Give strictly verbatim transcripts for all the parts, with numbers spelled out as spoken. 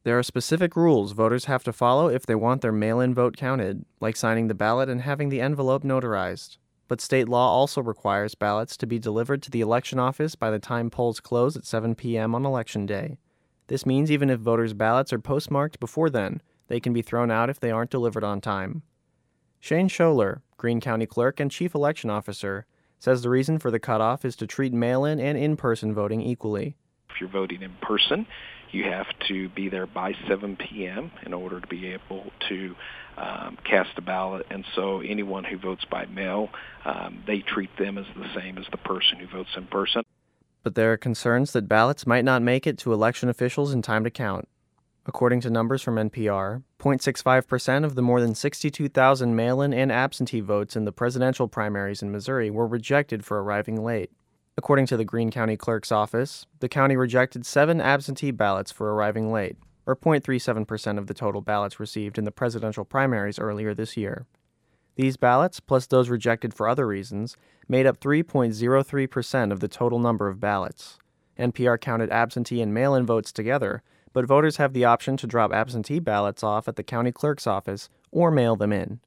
There are specific rules voters have to follow if they want their mail-in vote counted, like signing the ballot and having the envelope notarized. But state law also requires ballots to be delivered to the election office by the time polls close at seven p.m. on Election Day. This means even if voters' ballots are postmarked before then, they can be thrown out if they aren't delivered on time. Shane Scholer, Greene County Clerk and Chief Election Officer, says the reason for the cutoff is to treat mail-in and in-person voting equally. If you're voting in person, you have to be there by seven p.m. in order to be able to um, cast a ballot. And so anyone who votes by mail, um, they treat them as the same as the person who votes in person. But there are concerns that ballots might not make it to election officials in time to count. According to numbers from N P R, zero point six five percent of the more than sixty-two thousand mail-in and absentee votes in the presidential primaries in Missouri were rejected for arriving late. According to the Greene County Clerk's office, the county rejected seven absentee ballots for arriving late, or zero point three seven percent of the total ballots received in the presidential primaries earlier this year. These ballots, plus those rejected for other reasons, made up three point zero three percent of the total number of ballots. N P R counted absentee and mail-in votes together, but voters have the option to drop absentee ballots off at the county clerk's office or mail them in.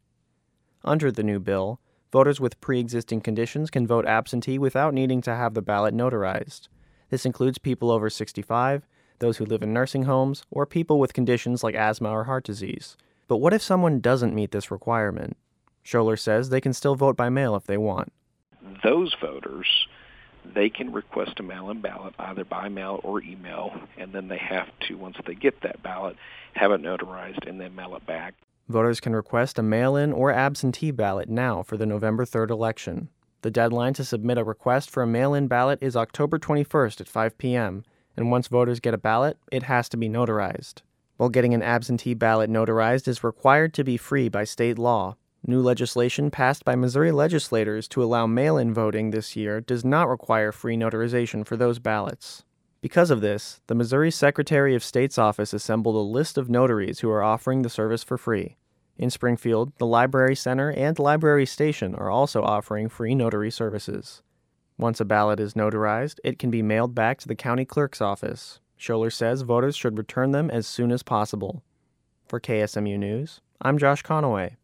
Under the new bill, voters with pre-existing conditions can vote absentee without needing to have the ballot notarized. This includes people over sixty-five, those who live in nursing homes, or people with conditions like asthma or heart disease. But what if someone doesn't meet this requirement? Scholer says they can still vote by mail if they want. Those voters, they can request a mail-in ballot either by mail or email, and then they have to, once they get that ballot, have it notarized and then mail it back. Voters can request a mail-in or absentee ballot now for the November third election. The deadline to submit a request for a mail-in ballot is October twenty-first at five p.m., and once voters get a ballot, it has to be notarized. While getting an absentee ballot notarized is required to be free by state law, new legislation passed by Missouri legislators to allow mail-in voting this year does not require free notarization for those ballots. Because of this, the Missouri Secretary of State's office assembled a list of notaries who are offering the service for free. In Springfield, the Library Center and Library Station are also offering free notary services. Once a ballot is notarized, it can be mailed back to the county clerk's office. Scholer says voters should return them as soon as possible. For K S M U News, I'm Josh Conaway.